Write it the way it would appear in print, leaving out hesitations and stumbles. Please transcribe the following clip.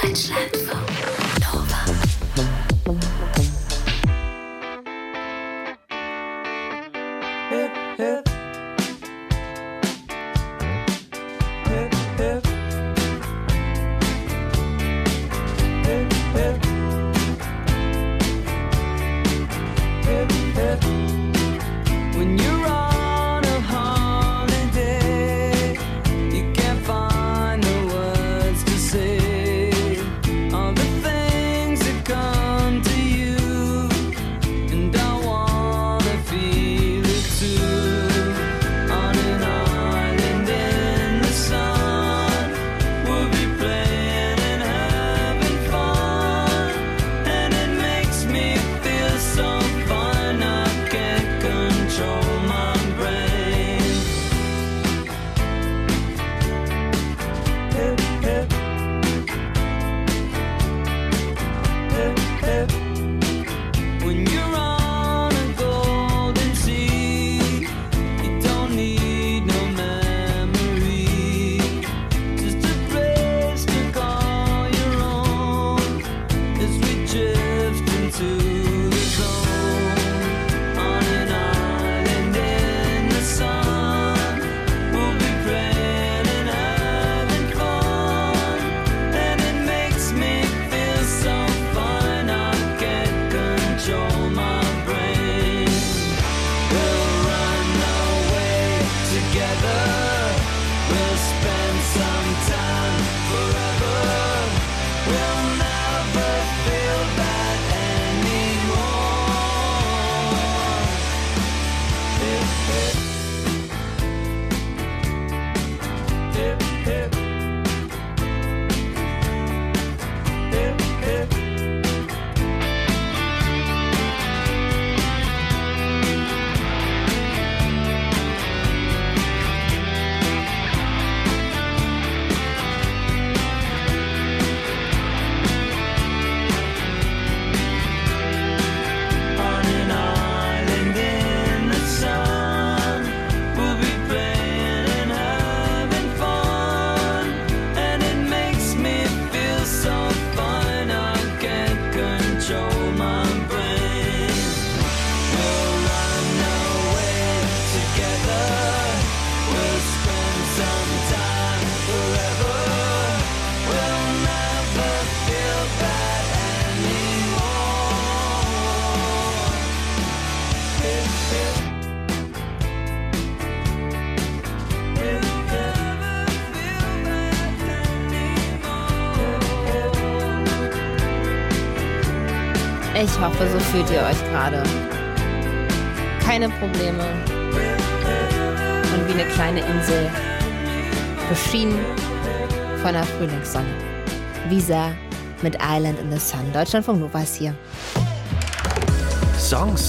Deutschlandfunk Nova. Hip, hip. Hip, hip. Hip, hip. Hip, hip. When you're on a holiday, you can't find the words to say all the things that come to you, and I wanna feel it too. On an island in the sun, we'll be playing and having fun, and it makes me feel so fine I can't control my brain. Hip, hip. Hip, hip. When you're on a golden sea, you don't need no memory, just a place to call your own as we drift into the zone. On an island in the sun, we'll be praying and having fun, and it makes me feel so fine I can't control my brain. We'll run away together, we'll spend some time forever, we'll never feel bad anymore. Hip, hip. Hip, hip. Hip, hip. On an island in the sun, we'll be playing and having fun, and it makes me feel so fine I can't control my brain. We'll run away together, we'll spend some time forever, we'll never feel bad anymore. Hip, hip. Hip, hip. Ich hoffe, so fühlt ihr euch gerade. Keine Probleme. Und wie eine kleine Insel. Beschienen von der Frühlingssonne. Visa mit Island in the Sun. Deutschlandfunk Nova ist hier. Songs